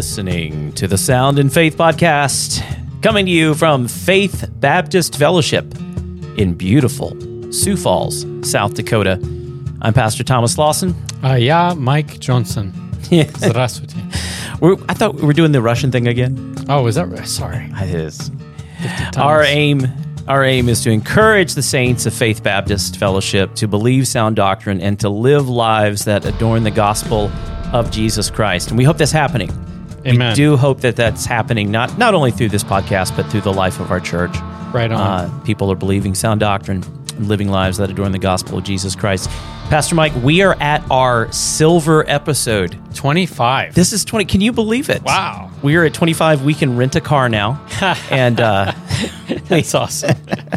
listening to the Sound and Faith podcast, coming to you from Faith Baptist Fellowship in beautiful Sioux Falls, South Dakota. I'm Pastor Thomas Lawson. Mike Johnson. Здравствуйте. I thought we were doing the Russian thing again. Oh, is that right? Sorry. It is. Our aim is to encourage the saints of Faith Baptist Fellowship to believe sound doctrine and to live lives that adorn the gospel of Jesus Christ. And we hope that's happening. Amen. We do hope that that's happening, not only through this podcast, but through the life of our church. Right on. People are believing sound doctrine and living lives that adorn the gospel of Jesus Christ. Pastor Mike, we are at our silver episode. 25. This is 20. Can you believe it? Wow. We are at 25. We can rent a car now. And that's awesome.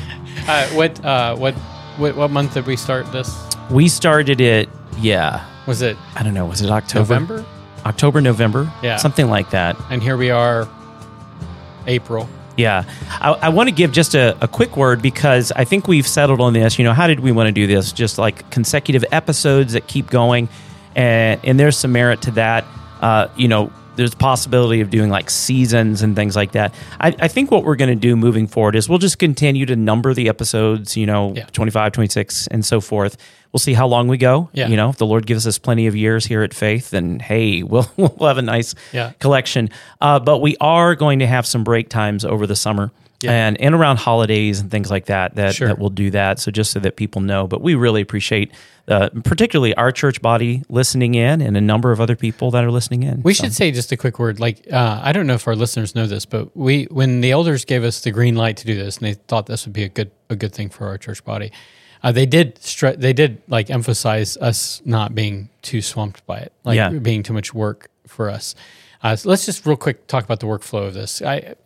What month did we start this? We started it, Was it? I don't know. Was it October? November? October, November? Yeah. Something like that. And here we are, April. Yeah. I want to give just a quick word because I think we've settled on this. You know, how did we want to do this? Just like consecutive episodes that keep going. And there's some merit to that. There's a possibility of doing like seasons and things like that. I think what we're going to do moving forward is we'll just continue to number the episodes, 25, 26, and so forth. We'll see how long we go. Yeah. If the Lord gives us plenty of years here at Faith, then hey, we'll have a nice collection. But we are going to have some break times over the summer. Yeah. And around holidays and things like that we'll do that. So just so that people know, but we really appreciate particularly our church body listening in and a number of other people that are listening in. We should say just a quick word. I don't know if our listeners know this, but when the elders gave us the green light to do this, and they thought this would be a good thing for our church body, they did emphasize us not being too swamped by it, being too much work for us. So let's just real quick talk about the workflow of this.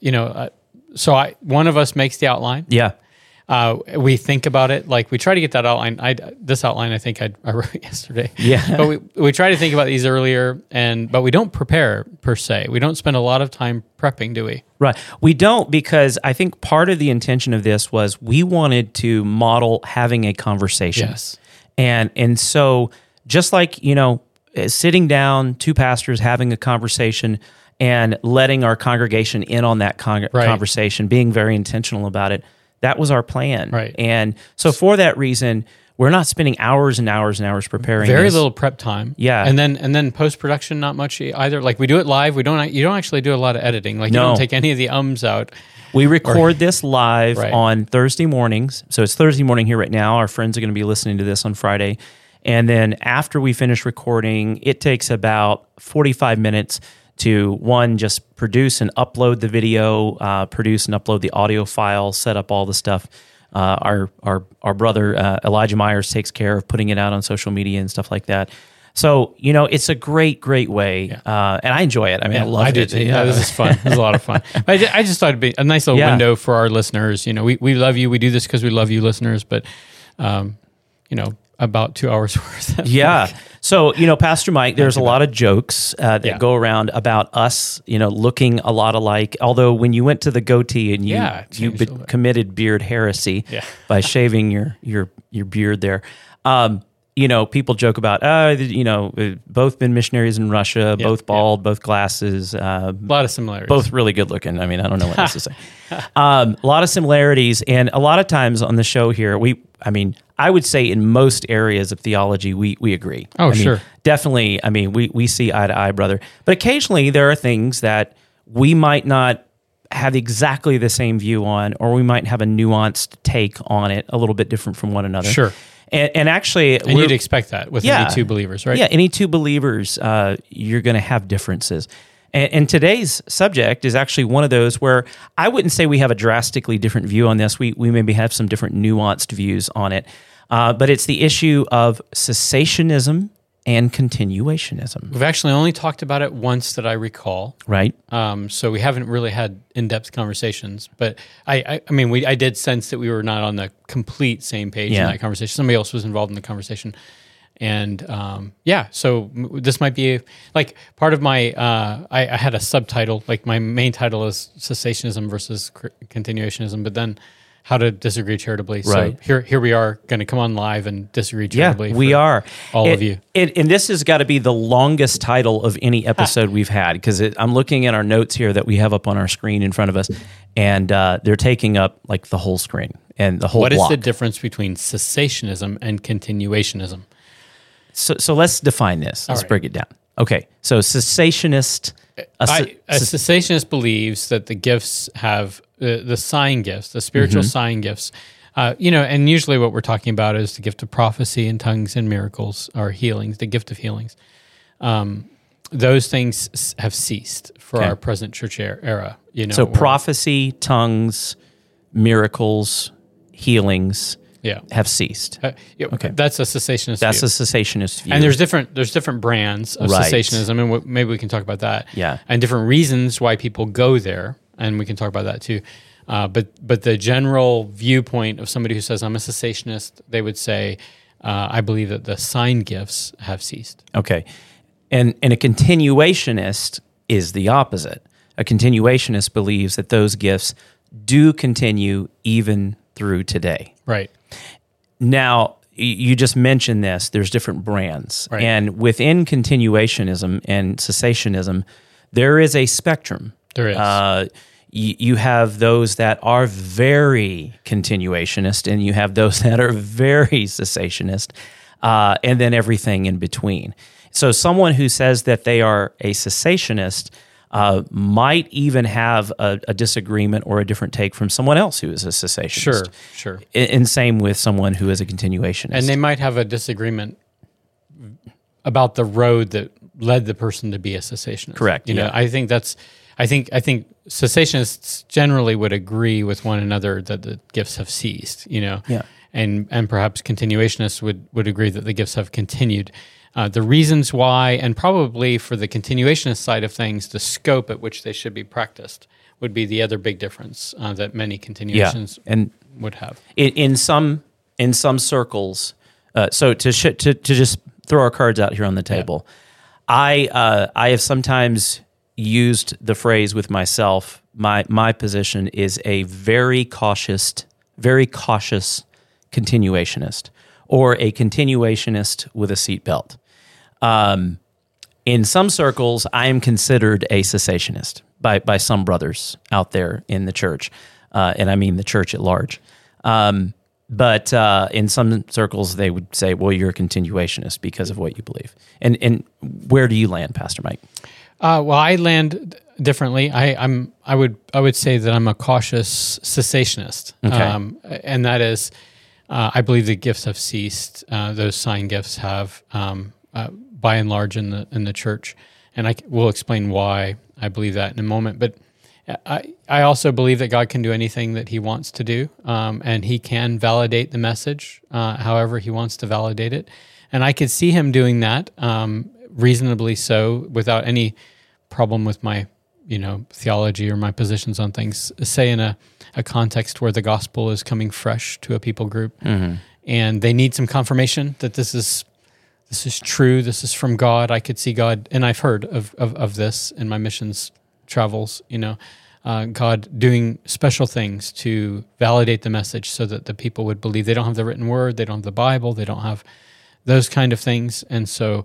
One of us makes the outline. Yeah. We think about it. Like we try to get that outline. This outline I think I wrote yesterday. Yeah. But we try to think about these earlier, but we don't prepare per se. We don't spend a lot of time prepping, do we? Right. We don't, because I think part of the intention of this was we wanted to model having a conversation. Yes. And so just like, sitting down, two pastors having a conversation and letting our congregation in on that conversation, being very intentional about it, that was our plan. Right. And so for that reason, we're not spending hours and hours and hours preparing. Very little prep time. Yeah. And then post-production, not much either. Like we do it live. You don't actually do a lot of editing. Like you don't take any of the ums out. We record this live on Thursday mornings. So it's Thursday morning here right now. Our friends are going to be listening to this on Friday. And then after we finish recording, it takes about 45 minutes to just produce and upload the video, produce and upload the audio file, set up all the stuff. Our brother Elijah Myers takes care of putting it out on social media and stuff like that. So it's a great way, and I enjoy it. I mean, I love it. Yeah, this is fun. This is a lot of fun. I just thought it'd be a nice little window for our listeners. We love you. We do this because we love you, listeners. But about 2 hours worth. Yeah. So, Pastor Mike, there's a lot of jokes that go around about us, looking a lot alike. Although when you went to the goatee and you committed beard heresy by shaving your beard there, people joke about, both been missionaries in Russia, both bald, both glasses. A lot of similarities. Both really good looking. I mean, I don't know what else to say. A lot of similarities. And a lot of times on the show here, I would say in most areas of theology, we agree. Oh, sure. Definitely. I mean, we see eye to eye, brother. But occasionally there are things that we might not have exactly the same view on, or we might have a nuanced take on it, a little bit different from one another. Sure. And actually... And you'd expect that with any two believers, right? Yeah, any two believers, you're going to have differences. And today's subject is actually one of those where I wouldn't say we have a drastically different view on this. We maybe have some different nuanced views on it. But it's the issue of cessationism and continuationism. We've actually only talked about it once that I recall. Right. So we haven't really had in-depth conversations. But I did sense that we were not on the complete same page in that conversation. Somebody else was involved in the conversation. And so this might be like part of my, I had a subtitle, like my main title is cessationism versus continuationism, but then how to disagree charitably. Right. So here we are going to come on live and disagree charitably. Yeah, we are. All of you. And this has got to be the longest title of any episode we've had, because I'm looking at our notes here that we have up on our screen in front of us, and they're taking up like the whole screen and the whole block. What is the difference between cessationism and continuationism? So let's define this. Let's break it down. Okay, so cessationist... A cessationist believes that the gifts have the sign gifts, the spiritual sign gifts. And usually what we're talking about is the gift of prophecy and tongues and miracles or healings, the gift of healings. Those things have ceased for our present church era. So prophecy, tongues, miracles, healings have ceased. Okay, that's a cessationist. That's view. a cessationist view. And there's different brands of cessationism, and maybe we can talk about that. Yeah, and different reasons why people go there, and we can talk about that too. But the general viewpoint of somebody who says I'm a cessationist, they would say, I believe that the sign gifts have ceased. Okay, and a continuationist is the opposite. A continuationist believes that those gifts do continue even through today. Right. Now, you just mentioned this. There's different brands. Right. And within continuationism and cessationism, there is a spectrum. There is. You have those that are very continuationist, and you have those that are very cessationist, and then everything in between. So someone who says that they are a cessationist might even have a disagreement or a different take from someone else who is a cessationist. Sure. And same with someone who is a continuationist. And they might have a disagreement about the road that led the person to be a cessationist. Correct. I think cessationists generally would agree with one another that the gifts have ceased. Yeah. And perhaps continuationists would agree that the gifts have continued. The reasons why, and probably for the continuationist side of things, the scope at which they should be practiced would be the other big difference that many continuations would have. In some circles, so to just throw our cards out here on the table, I have sometimes used the phrase with myself. My position is a very cautious continuationist, or a continuationist with a seatbelt. In some circles, I am considered a cessationist by some brothers out there in the church, and I mean the church at large. But in some circles, they would say, well, you're a continuationist because of what you believe. And where do you land, Pastor Mike? Well, I land differently. I would say that I'm a cautious cessationist. Okay. And that is, I believe the gifts have ceased. Those sign gifts have, by and large, in the church, and we'll explain why I believe that in a moment. But I also believe that God can do anything that He wants to do, and He can validate the message however He wants to validate it. And I could see Him doing that reasonably so, without any problem with my theology or my positions on things. Say in a context where the gospel is coming fresh to a people group, and they need some confirmation that this is true, this is from God. I could see God, and I've heard of this in my missions travels, God doing special things to validate the message so that the people would believe. They don't have the written word, they don't have the Bible, they don't have those kind of things. And so,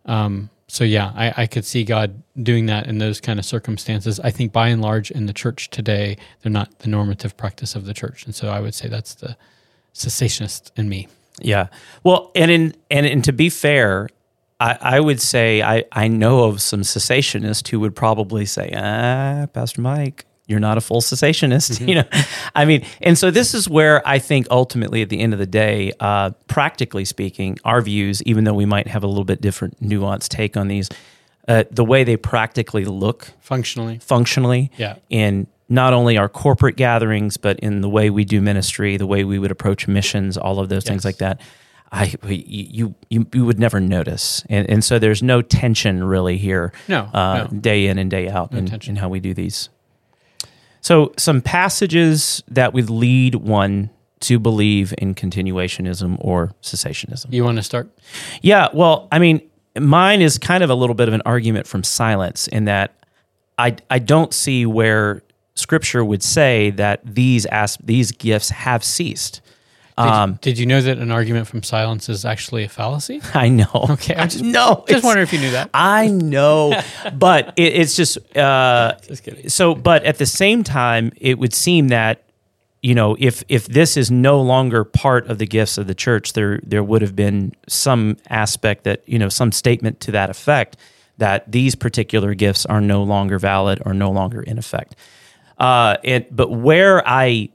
I could see God doing that in those kind of circumstances. I think by and large in the church today, they're not the normative practice of the church. And so I would say that's the cessationist in me. Yeah. Well, and to be fair, I would say I know of some cessationists who would probably say, Pastor Mike, you're not a full cessationist. I mean, and so this is where I think ultimately at the end of the day, practically speaking, our views, even though we might have a little bit different nuanced take on these, the way they practically look functionally in not only our corporate gatherings, but in the way we do ministry, the way we would approach missions, all of those things like that, you would never notice. And so there's no tension really here, no. Day in and day out in how we do these. So some passages that would lead one to believe in continuationism or cessationism. You want to start? Yeah, well, I mean, mine is kind of a little bit of an argument from silence in that I don't see where Scripture would say that these gifts have ceased. Did you know that an argument from silence is actually a fallacy? I know. Okay, I just wondering if you knew that. I know, but it's just kidding. So. But at the same time, it would seem that if this is no longer part of the gifts of the church, there would have been some aspect that some statement to that effect that these particular gifts are no longer valid or no longer in effect. But where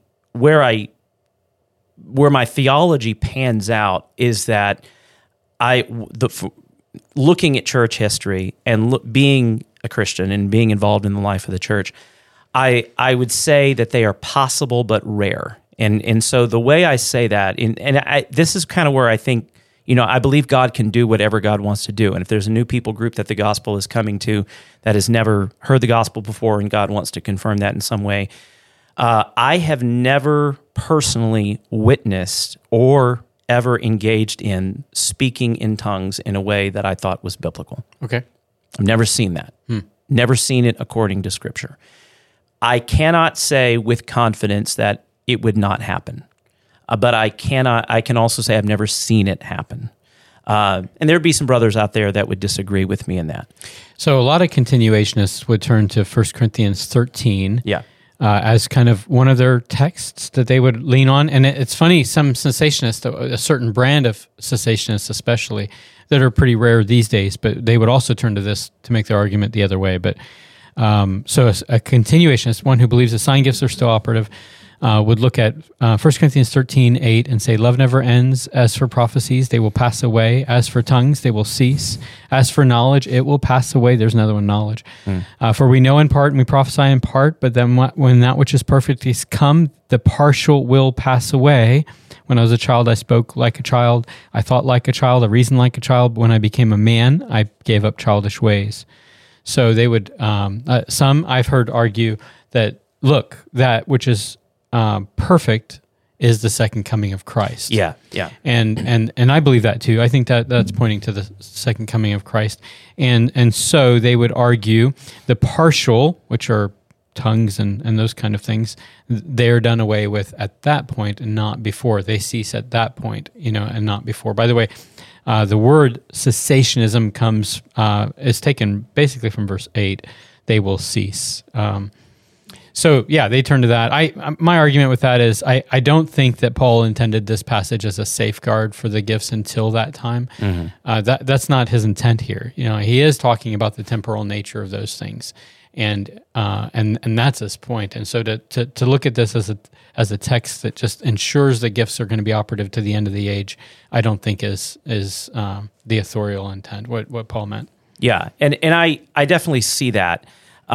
my theology pans out is that looking at church history and being a Christian and being involved in the life of the church, I would say that they are possible but rare. And so the way I say that, this is kind of where I think, I believe God can do whatever God wants to do. And if there's a new people group that the gospel is coming to that has never heard the gospel before and God wants to confirm that in some way, I have never personally witnessed or ever engaged in speaking in tongues in a way that I thought was biblical. Okay. I've never seen that. Never seen it according to Scripture. I cannot say with confidence that it would not happen, but I can also say I've never seen it happen. And there'd be some brothers out there that would disagree with me in that. So a lot of continuationists would turn to 1 Corinthians 13. Yeah. As kind of one of their texts that they would lean on. And it's funny, some cessationists, a certain brand of cessationists especially, that are pretty rare these days, but they would also turn to this to make their argument the other way. But so a continuationist, one who believes the sign gifts are still operative, would look at 1 Corinthians 13:8 and say, love never ends. As for prophecies, they will pass away. As for tongues, they will cease. As for knowledge, it will pass away. There's another one, knowledge. For we know in part and we prophesy in part, but then when that which is perfect is come, the partial will pass away. When I was a child, I spoke like a child. I thought like a child. I reasoned like a child. But when I became a man, I gave up childish ways. So they would, some I've heard argue that, look, that which is perfect is the second coming of Christ. Yeah. And I believe that too. I think that's pointing to the second coming of Christ. And so they would argue the partial, which are tongues and those kind of things, they're done away with at that point and not before. They cease at that point, and not before. By the way, the word cessationism is taken basically from verse 8. They will cease. So yeah, they turn to that. My argument with that is I don't think that Paul intended this passage as a safeguard for the gifts until that time. That's not his intent here. He is talking about the temporal nature of those things, and that's his point. And so to look at this as a text that just ensures the gifts are going to be operative to the end of the age, I don't think is the authorial intent. What Paul meant. Yeah, and I definitely see that.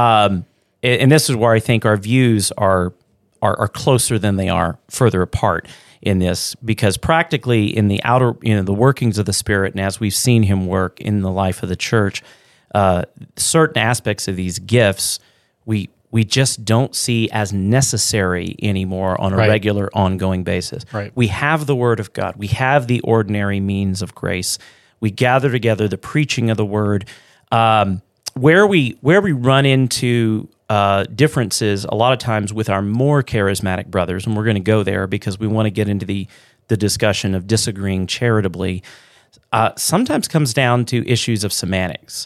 And this is where I think our views are closer than they are further apart in this, because practically in the outer, the workings of the Spirit, and as we've seen Him work in the life of the church, certain aspects of these gifts we just don't see as necessary anymore on a regular, ongoing basis. Right. We have the Word of God. We have the ordinary means of grace. We gather together, the preaching of the Word. Where we run into differences a lot of times with our more charismatic brothers, and we're going to go there because we want to get into the discussion of disagreeing charitably, sometimes comes down to issues of semantics.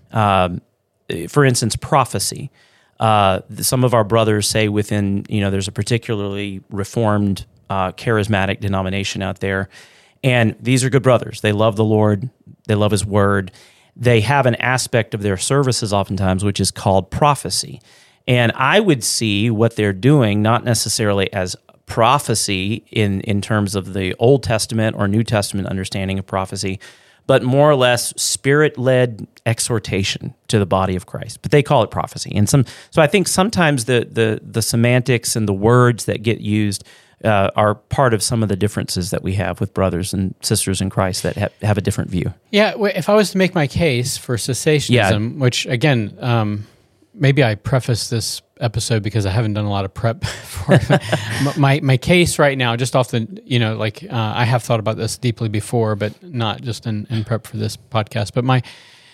For instance, prophecy. Some of our brothers say within, there's a particularly reformed charismatic denomination out there, and these are good brothers. They love the Lord. They love His Word. They have an aspect of their services oftentimes which is called prophecy. And I would see what they're doing not necessarily as prophecy in terms of the Old Testament or New Testament understanding of prophecy, but more or less Spirit-led exhortation to the body of Christ. But they call it prophecy. And so I think sometimes the semantics and the words that get used are part of some of the differences that we have with brothers and sisters in Christ that have a different view. Yeah, if I was to make my case for cessationism, which again, maybe I preface this episode because I haven't done a lot of prep for it. my case right now, just off the, I have thought about this deeply before, but not just in prep for this podcast. But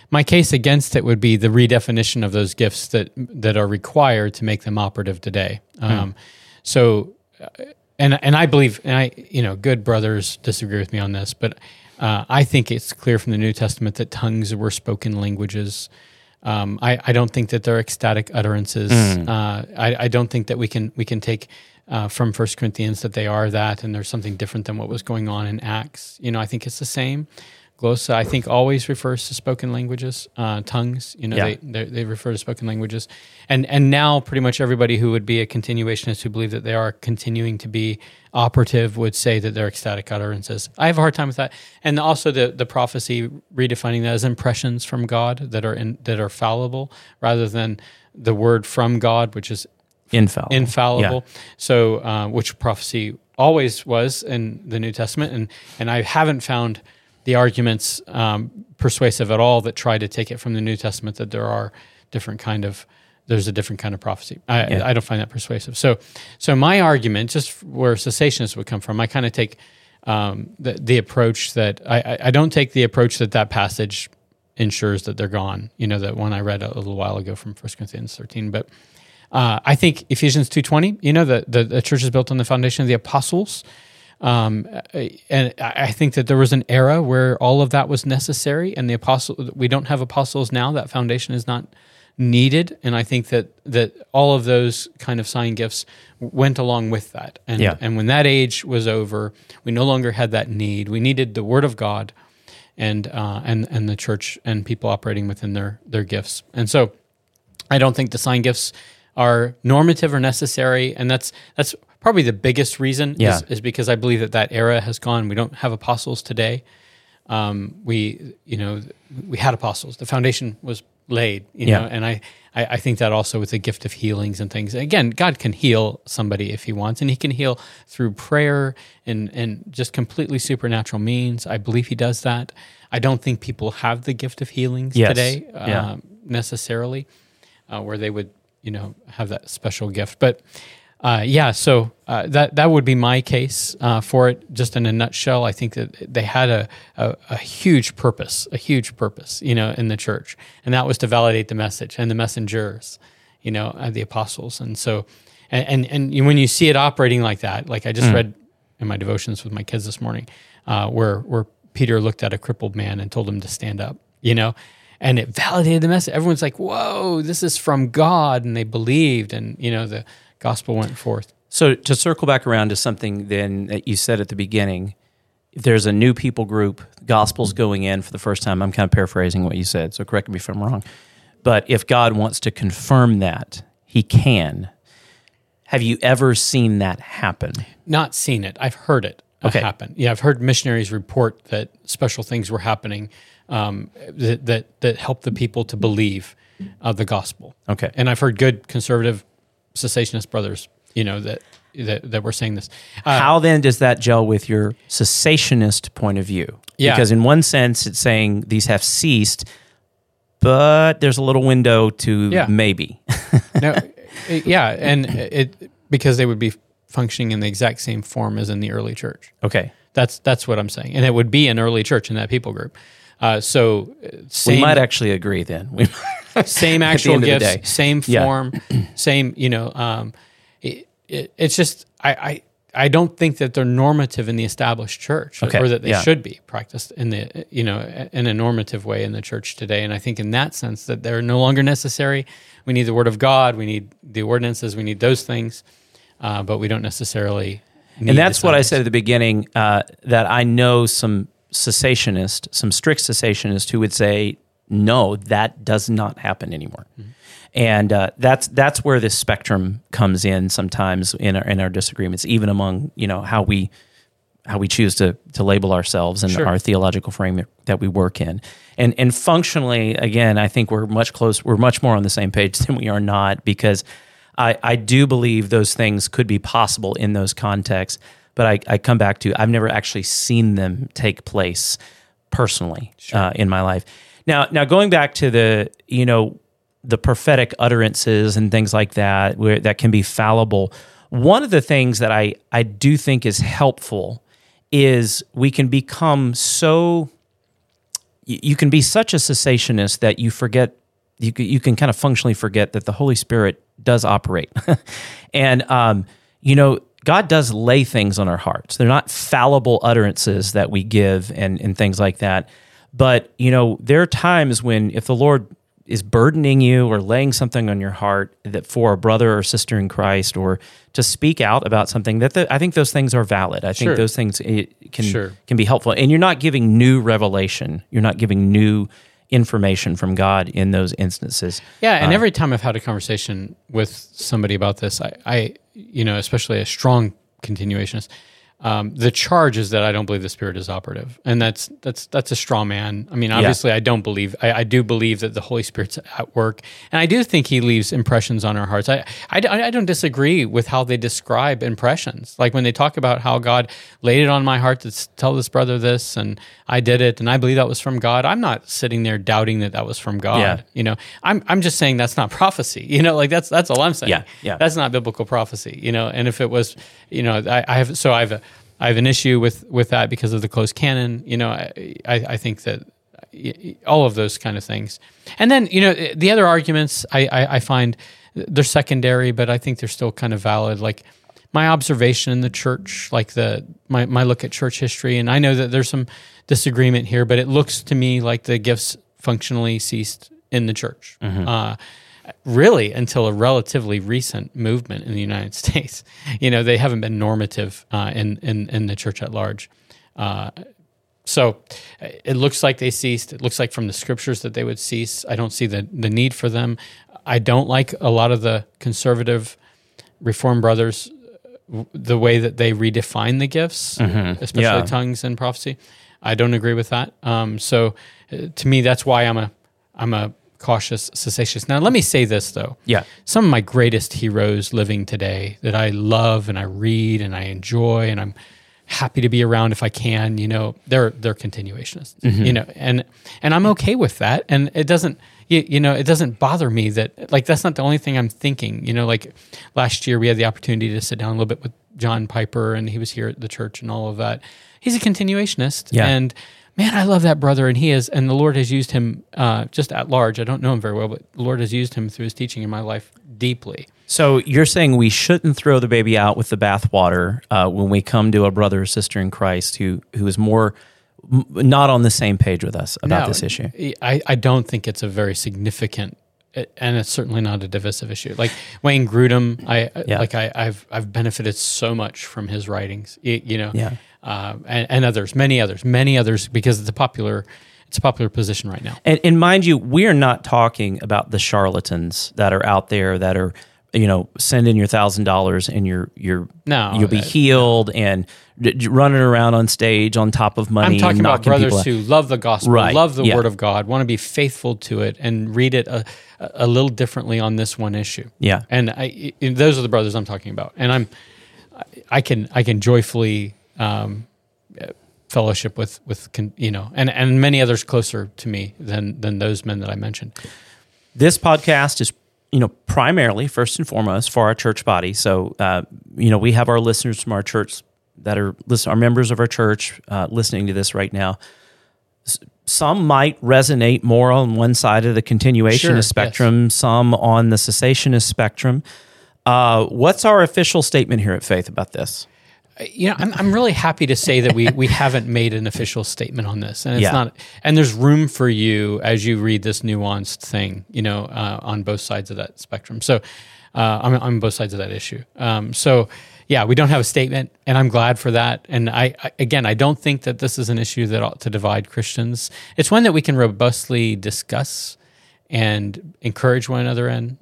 My case against it would be the redefinition of those gifts that are required to make them operative today. So, and I believe, and good brothers disagree with me on this, but I think it's clear from the New Testament that tongues were spoken languages. I don't think that they're ecstatic utterances. I don't think that we can take from 1 Corinthians that they are that, and there's something different than what was going on in Acts. I think it's the same. Glossa, I think, always refers to spoken languages, tongues. They refer to spoken languages, and now pretty much everybody who would be a continuationist who believe that they are continuing to be operative would say that they're ecstatic utterances. I have a hard time with that, and also the prophecy redefining that as impressions from God that are fallible rather than the word from God, which is infallible. Yeah. So, which prophecy always was in the New Testament, and I haven't found the arguments persuasive at all that try to take it from the New Testament that there's a different kind of prophecy. I don't find that persuasive. So my argument, just where cessationists would come from, I kind of take the approach that I don't take the approach that passage ensures that they're gone. That one I read a little while ago from 1 Corinthians 13, but I think Ephesians 2:20. The church is built on the foundation of the apostles. And I think that there was an era where all of that was necessary, and we don't have apostles now. That foundation is not needed, and I think that all of those kind of sign gifts went along with that. And when that age was over, we no longer had that need. We needed the Word of God, and the church and people operating within their gifts. And so, I don't think the sign gifts are normative or necessary, and that's probably the biggest reason is because I believe that era has gone. We don't have apostles today. We had apostles. The foundation was laid, and I think that also with the gift of healings and things. Again, God can heal somebody if he wants, and he can heal through prayer and just completely supernatural means. I believe he does that. I don't think people have the gift of healings today necessarily, where they would, have that special gift. But so that would be my case for it. Just in a nutshell, I think that they had a huge purpose, in the church, and that was to validate the message and the messengers, the apostles. And so, and when you see it operating like that, like I just read in my devotions with my kids this morning, where Peter looked at a crippled man and told him to stand up, and it validated the message. Everyone's like, "Whoa, this is from God," and they believed, and the gospel went forth. So to circle back around to something then that you said at the beginning, if there's a new people group, gospel's going in for the first time. I'm kind of paraphrasing what you said, so correct me if I'm wrong. But if God wants to confirm that, he can. Have you ever seen that happen? Not seen it. I've heard it happen. Yeah, I've heard missionaries report that special things were happening that helped the people to believe the gospel. Okay. And I've heard good conservative cessationist brothers, that were saying this. How then does that gel with your cessationist point of view? Yeah. Because in one sense, it's saying these have ceased, but there's a little window to maybe. And because they would be functioning in the exact same form as in the early church. Okay. That's what I'm saying. And it would be an early church in that people group. We might actually agree then. Same actual gifts, same form, same, it's just, I don't think that they're normative in the established church, or that they should be practiced in in a normative way in the church today. And I think in that sense that they're no longer necessary. We need the Word of God. We need the ordinances. We need those things, but we don't necessarily need. And that's what I said at the beginning, that I know some strict cessationists who would say, no, that does not happen anymore. Mm-hmm. And that's where this spectrum comes in sometimes in our disagreements, even among how we choose to label ourselves and our theological frame that we work in. And functionally, again, I think we're much more on the same page than we are not, because I do believe those things could be possible in those contexts. But I come back to, I've never actually seen them take place personally in my life. Now going back to the prophetic utterances and things like that, that can be fallible. One of the things that I do think is helpful is we can become so you can be such a cessationist that you forget, you can kind of functionally forget that the Holy Spirit does operate. And, God does lay things on our hearts. They're not fallible utterances that we give and things like that. But, there are times when if the Lord is burdening you or laying something on your heart that for a brother or sister in Christ, or to speak out about something, I think those things are valid. I think those things can be helpful. And you're not giving new revelation. You're not giving new information from God in those instances. Yeah, and every time I've had a conversation with somebody about this, I especially a strong continuationist, the charge is that I don't believe the Spirit is operative, and that's a straw man. I mean, obviously, I don't believe. I do believe that the Holy Spirit's at work, and I do think He leaves impressions on our hearts. I don't disagree with how they describe impressions, like when they talk about how God laid it on my heart to tell this brother this, and I did it, and I believe that was from God. I'm not sitting there doubting that was from God. Yeah. I'm just saying that's not prophecy. Like that's all I'm saying. Yeah. That's not biblical prophecy. And if it was, I have an issue with that because of the closed canon. I think that all of those kind of things. And then, the other arguments I find they're secondary, but I think they're still kind of valid. Like my observation in the church, like my look at church history, and I know that there's some disagreement here, but it looks to me like the gifts functionally ceased in the church. Mm-hmm. Really until a relatively recent movement in the United States. They haven't been normative in the church at large. So it looks like they ceased. It looks like from the scriptures that they would cease. I don't see the need for them. I don't like a lot of the conservative Reformed brothers, the way that they redefine the gifts, especially tongues and prophecy. I don't agree with that. So to me, that's why I'm a cautious cessationist. Now, let me say this, though. Yeah. Some of my greatest heroes living today that I love and I read and I enjoy and I'm happy to be around if I can, they're continuationists, and I'm okay with that. And it doesn't, it doesn't bother me that, like, that's not the only thing I'm thinking. Like last year we had the opportunity to sit down a little bit with John Piper, and he was here at the church and all of that. He's a continuationist. Yeah. And man, I love that brother, and the Lord has used him just at large. I don't know him very well, but the Lord has used him through his teaching in my life deeply. So you're saying we shouldn't throw the baby out with the bathwater when we come to a brother or sister in Christ who is more not on the same page with us about this issue? I don't think it's a very significant, and it's certainly not a divisive issue. Like Wayne Grudem, I've benefited so much from his writings. And others, many others, because it's a popular position right now. And mind you, we are not talking about the charlatans that are out there that are, send in your $1,000 and you'll be healed and running around on stage on top of money. I'm talking and about brothers who love the gospel, right. love the Word of God, want to be faithful to it, and read it a little differently on this one issue. Yeah, and those are the brothers I'm talking about, and I can joyfully fellowship with and many others closer to me than those men that I mentioned. This podcast is primarily, first and foremost, for our church body. So we have our listeners from our church that are members of our church listening to this right now. Some might resonate more on one side of the continuationist spectrum, yes. Some on the cessationist spectrum. What's our official statement here at Faith about this? I'm really happy to say that we haven't made an official statement on this, and it's not. And there's room for you as you read this nuanced thing, on both sides of that spectrum. So, on both sides of that issue. We don't have a statement, and I'm glad for that. And I don't think that this is an issue that ought to divide Christians. It's one that we can robustly discuss and encourage one another in.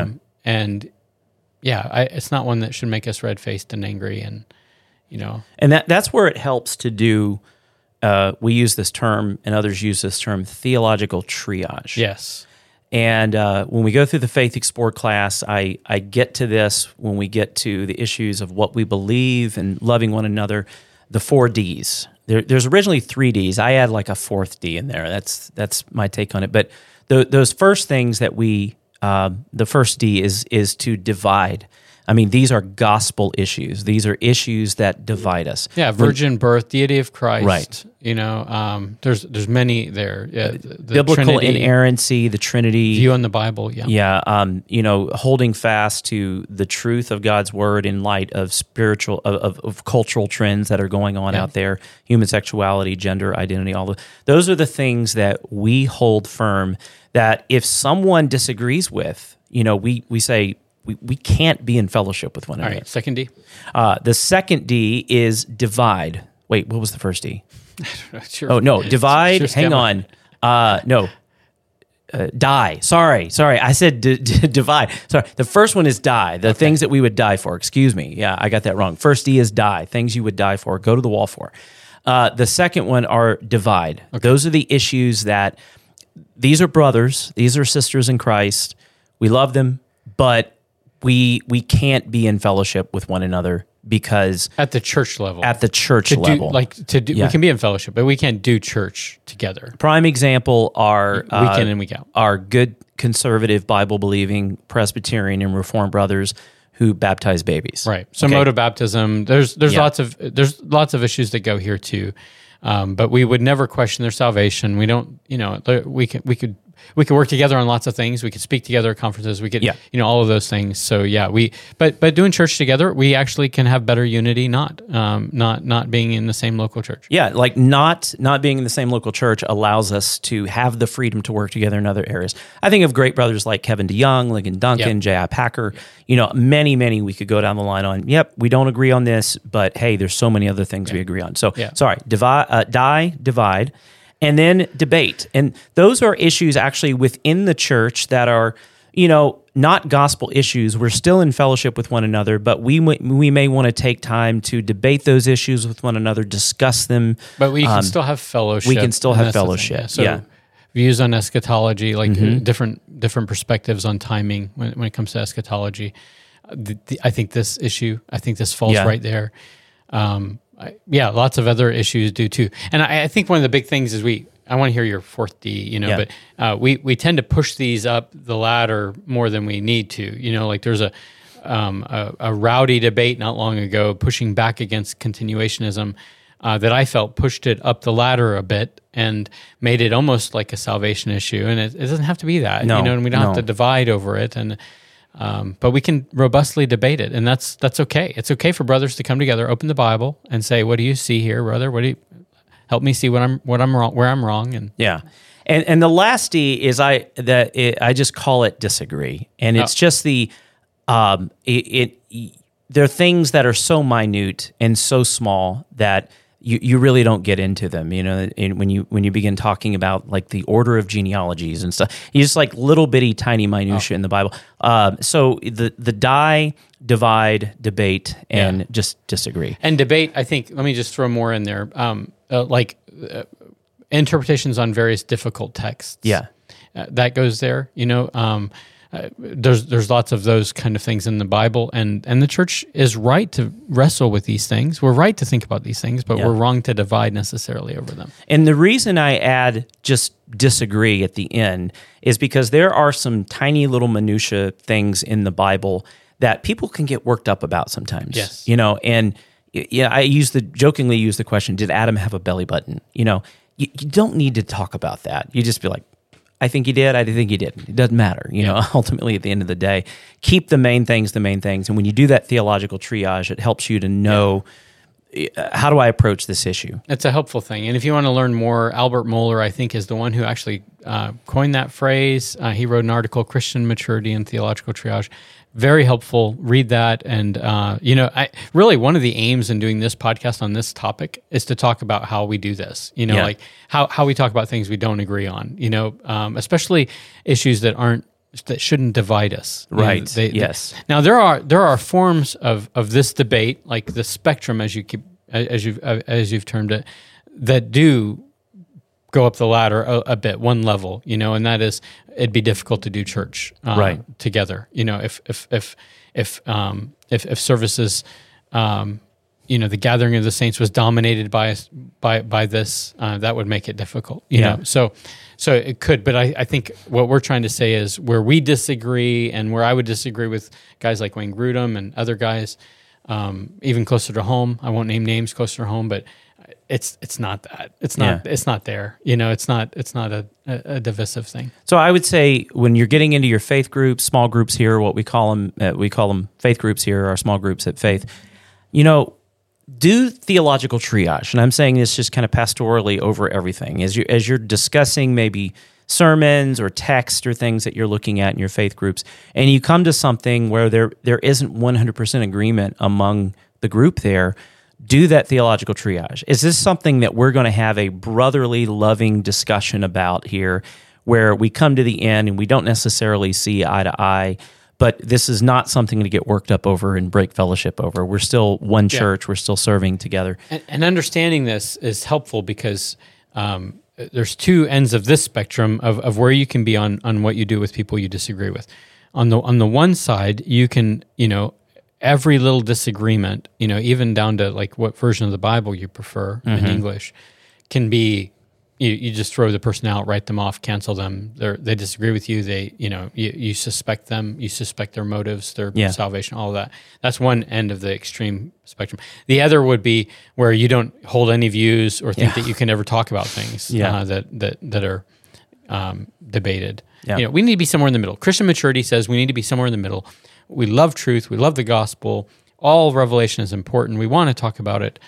It's not one that should make us red-faced and angry and. And that's where it helps to do, we use this term, and others use this term, theological triage. Yes. And when we go through the Faith Explored class, I get to this when we get to the issues of what we believe and loving one another, the 4 Ds. There's originally 3 Ds. I add like a 4th D in there. That's my take on it. But those first things that the first D is to divide. I mean, these are gospel issues. These are issues that divide us. Yeah, virgin birth, deity of Christ. Right. There's many there. Yeah, the biblical Trinity, inerrancy, the Trinity. view on the Bible. Yeah. Yeah. Holding fast to the truth of God's word in light of spiritual, of cultural trends that are going on out there, human sexuality, gender identity, all of those are the things that we hold firm, that if someone disagrees with, we say, we can't be in fellowship with one another. All right, second D. The second D is divide. Wait, what was the first D? Sure. Oh, no, divide. Hang on. Die. Sorry. I said divide. Sorry. The first one is die. The things that we would die for. Excuse me. Yeah, I got that wrong. First D is die. Things you would die for. Go to the wall for. The second one are divide. Okay. Those are the issues that these are brothers. These are sisters in Christ. We love them, but we can't be in fellowship with one another because at the church level. We can be in fellowship, but we can't do church together. Prime example are week in and week out. Our good conservative Bible believing Presbyterian and Reformed brothers who baptize babies. Right. So mode of baptism. There's lots of issues that go here too. But we would never question their salvation. We don't, we could work together on lots of things. We could speak together at conferences. We could, all of those things. So but doing church together, we actually can have better unity, not being in the same local church. Yeah, like not being in the same local church allows us to have the freedom to work together in other areas. I think of great brothers like Kevin DeYoung, Ligon Duncan, J.I. Packer, many we could go down the line on, we don't agree on this, but hey, there's so many other things we agree on. So, divide, and then debate. And those are issues actually within the church that are, not gospel issues. We're still in fellowship with one another, but we may want to take time to debate those issues with one another, discuss them. But we can still have fellowship. We can still have fellowship. So views on eschatology, different perspectives on timing when it comes to eschatology. I think this falls right there. Lots of other issues do too. And I think one of the big things is I want to hear your fourth D, but we tend to push these up the ladder more than we need to. Like there's a rowdy debate not long ago pushing back against continuationism that I felt pushed it up the ladder a bit and made it almost like a salvation issue. And it doesn't have to be that, and we don't have to divide over it. And but we can robustly debate it, and that's okay. It's okay for brothers to come together, open the Bible, and say, "What do you see here, brother? Help me see where I'm wrong, and And the last D is I just call it disagree, and it's just the there are things that are so minute and so small that you really don't get into them, and when you begin talking about like the order of genealogies and stuff, you just like little bitty tiny minutia in the Bible. So the divide, debate, and just disagree. And debate, I think, let me just throw more in there, interpretations on various difficult texts. Yeah. That goes there, there's lots of those kind of things in the Bible, and the church is right to wrestle with these things. We're right to think about these things, but we're wrong to divide necessarily over them. And the reason I add just disagree at the end is because there are some tiny little minutia things in the Bible that people can get worked up about sometimes. Yes. And I jokingly use the question, did Adam have a belly button? You don't need to talk about that. You just be like, I think he did. I think he didn't. It doesn't matter. Ultimately, at the end of the day, keep the main things. And when you do that theological triage, it helps you to know how do I approach this issue. It's a helpful thing. And if you want to learn more, Albert Mohler, I think, is the one who actually coined that phrase. He wrote an article, Christian Maturity and Theological Triage. Very helpful. Read that. And, really one of the aims in doing this podcast on this topic is to talk about how we do this, like how we talk about things we don't agree on, especially issues that shouldn't divide us. Right. Yes. Now there are forms of this debate, like the spectrum, as you've termed it, that do go up the ladder a bit, one level, and that is it'd be difficult to do church together. If services the gathering of the saints was dominated by this, that would make it difficult. You know, so it could. But I think what we're trying to say is where we disagree, and where I would disagree with guys like Wayne Grudem and other guys, even closer to home. I won't name names closer to home, but it's not that. It's not there. It's not a divisive thing. So I would say when you're getting into your faith groups, small groups here, what we call them faith groups here, our small groups at Faith, do theological triage. And I'm saying this just kind of pastorally over everything. As you're discussing maybe sermons or text or things that you're looking at in your faith groups, and you come to something where there isn't 100% agreement among the group there, do that theological triage. Is this something that we're going to have a brotherly, loving discussion about here, where we come to the end and we don't necessarily see eye to eye, but this is not something to get worked up over and break fellowship over? We're still one church. We're still serving together. And understanding this is helpful because there's two ends of this spectrum of where you can be on what you do with people you disagree with. On the one side, you can, every little disagreement, even down to like what version of the Bible you prefer in English, can be, you just throw the person out, write them off, cancel them. They disagree with you. You suspect them. You suspect their motives, their salvation, all of that. That's one end of the extreme spectrum. The other would be where you don't hold any views or think that you can ever talk about things that are debated. Yeah. We need to be somewhere in the middle. Christian maturity says we need to be somewhere in the middle. We love truth. We love the gospel. All revelation is important. We want to talk about it,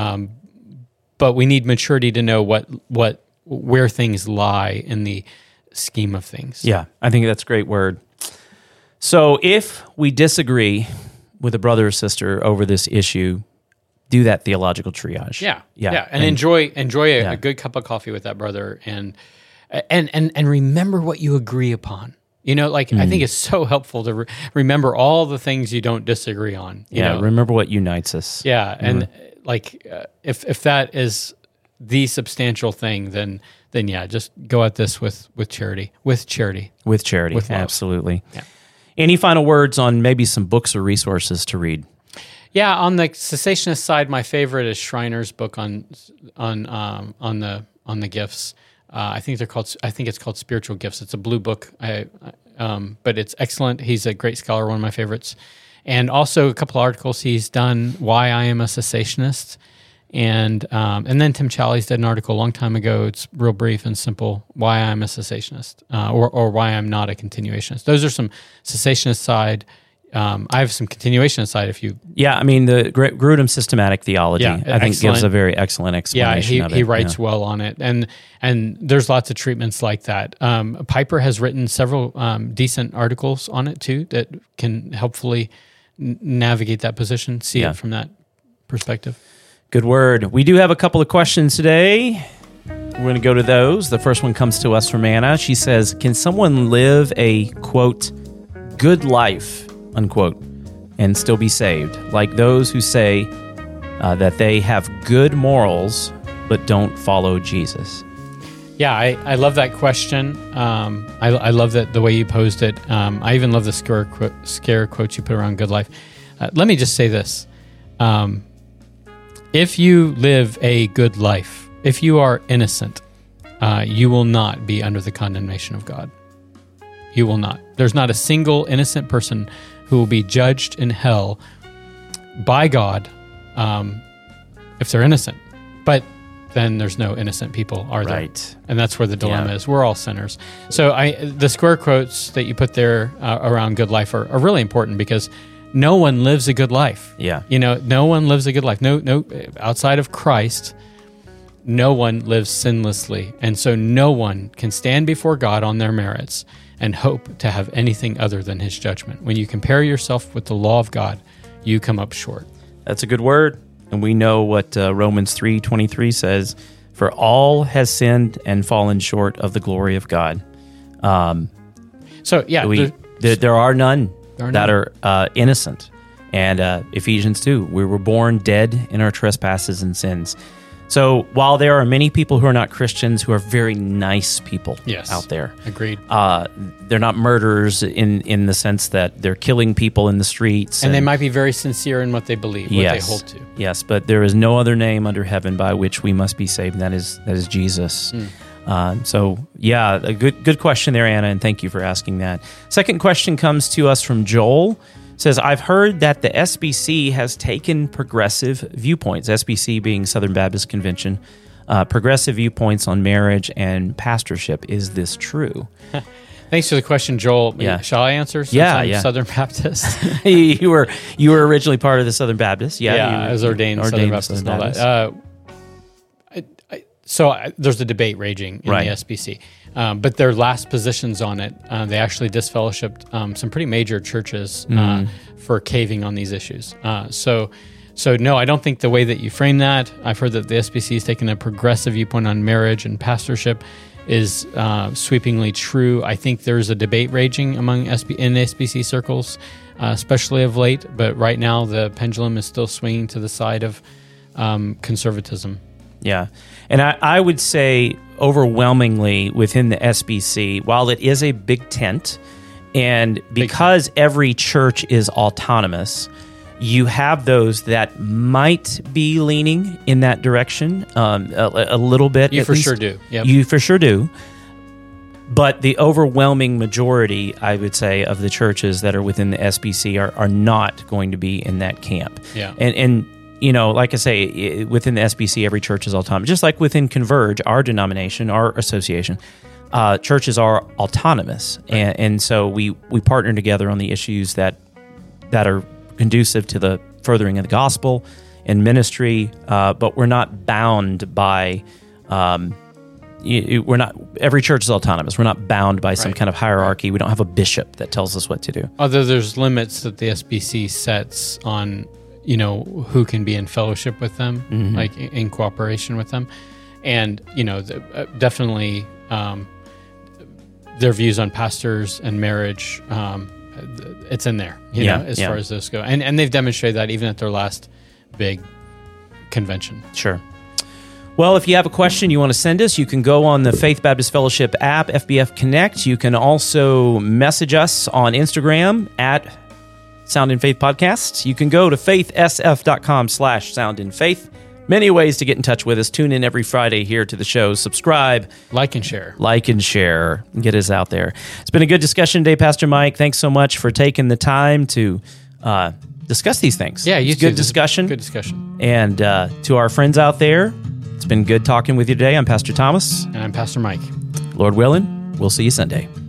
but we need maturity to know where things lie in the scheme of things. Yeah, I think that's a great word. So if we disagree with a brother or sister over this issue, do that theological triage. Yeah, and enjoy a good cup of coffee with that brother, and remember what you agree upon. I think it's so helpful to remember all the things you don't disagree on. Remember what unites us. Yeah, and if that is the substantial thing, then just go at this with charity. With charity. With love. Absolutely. Yeah. Any final words on maybe some books or resources to read? Yeah, on the cessationist side, my favorite is Schreiner's book on the gifts. I think it's called Spiritual Gifts. It's a blue book, but it's excellent. He's a great scholar, one of my favorites. And also a couple articles he's done, Why I Am a Cessationist. And then Tim Challies did an article a long time ago. It's real brief and simple, Why I'm a Cessationist, or Why I'm Not a Continuationist. Those are some cessationist side. I have some continuation side if you... Yeah, I mean, the Grudem systematic theology, I think, gives a very excellent explanation of it. He writes well on it. And there's lots of treatments like that. Piper has written several decent articles on it, too, that can helpfully navigate that position, see it from that perspective. Good word. We do have a couple of questions today. We're going to go to those. The first one comes to us from Anna. She says, can someone live a, quote, good life, unquote, and still be saved? Like those who say that they have good morals but don't follow Jesus. Yeah, I love that question. I love that the way you posed it. I even love the scare quotes you put around good life. Let me just say this. If you live a good life, if you are innocent, you will not be under the condemnation of God. You will not. There's not a single innocent person who will be judged in hell by God if they're innocent. But then there's no innocent people, are there? Right. And that's where the dilemma is. We're all sinners. So the square quotes that you put there around good life are really important because no one lives a good life. Yeah. No one lives a good life. No, outside of Christ, no one lives sinlessly. And so no one can stand before God on their merits and hope to have anything other than his judgment. When you compare yourself with the law of God, you come up short. That's a good word. And we know what Romans 3:23 says, for all has sinned and fallen short of the glory of God. There are none that are innocent. And Ephesians 2, we were born dead in our trespasses and sins. So while there are many people who are not Christians who are very nice people out there. Agreed. They're not murderers in the sense that they're killing people in the streets. And they might be very sincere in what they believe, what they hold to. Yes, but there is no other name under heaven by which we must be saved, and that is Jesus. A good question there, Anna, and thank you for asking that. Second question comes to us from Joel. Says, I've heard that the SBC has taken progressive viewpoints, SBC being Southern Baptist Convention, progressive viewpoints on marriage and pastorship. Is this true? Thanks for the question, Joel. Yeah. Shall I answer? I'm Southern Baptist. you were originally part of the Southern Baptist. I was ordained Southern Baptist and all that. So there's a debate raging in the SBC. But their last positions on it, they actually disfellowshipped some pretty major churches for caving on these issues. So no, I don't think the way that you frame that, I've heard that the SBC has taken a progressive viewpoint on marriage and pastorship is sweepingly true. I think there's a debate raging in SBC circles, especially of late. But right now, the pendulum is still swinging to the side of conservatism. Yeah. And I would say overwhelmingly within the SBC, while it is a big tent, and because every church is autonomous, you have those that might be leaning in that direction a little bit. You for sure do. Yep. You for sure do. But the overwhelming majority, I would say, of the churches that are within the SBC are not going to be in that camp. Yeah. And you know, like I say, within the SBC, every church is autonomous. Just like within Converge, our denomination, our association, churches are autonomous. Right. And so we partner together on the issues that are conducive to the furthering of the gospel and ministry, but we're not bound by... every church is autonomous. We're not bound by some kind of hierarchy. We don't have a bishop that tells us what to do. Although there's limits that the SBC sets on, you know, who can be in fellowship with them, like in cooperation with them. And, you know, definitely their views on pastors and marriage, it's in there, you know, as far as those go. And they've demonstrated that even at their last big convention. Sure. Well, if you have a question you want to send us, you can go on the Faith Baptist Fellowship app, FBF Connect. You can also message us on Instagram at Sound in Faith Podcasts. You can go to faithsf.com/Sound in Faith. Many ways to get in touch with us. Tune in every Friday here to the show. Subscribe. Like and share. Get us out there. It's been a good discussion today, Pastor Mike. Thanks so much for taking the time to discuss these things. Yeah, good discussion. Good discussion. And to our friends out there, it's been good talking with you today. I'm Pastor Thomas. And I'm Pastor Mike. Lord willing, we'll see you Sunday.